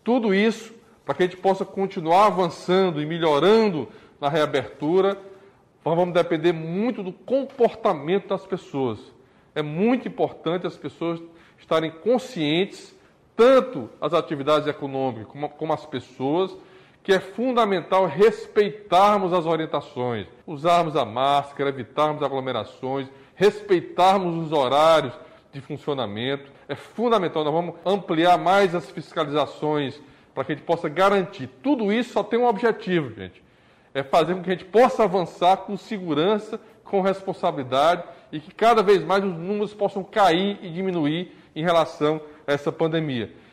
Tudo isso para que a gente possa continuar avançando e melhorando na reabertura, nós vamos depender muito do comportamento das pessoas. É muito importante as pessoas estarem conscientes, tanto as atividades econômicas como as pessoas, que é fundamental respeitarmos as orientações, usarmos a máscara, evitarmos aglomerações, respeitarmos os horários de funcionamento. É fundamental, nós vamos ampliar mais as fiscalizações para que a gente possa garantir. Tudo isso só tem um objetivo, gente. É fazer com que a gente possa avançar com segurança, com responsabilidade e que cada vez mais os números possam cair e diminuir em relação a essa pandemia.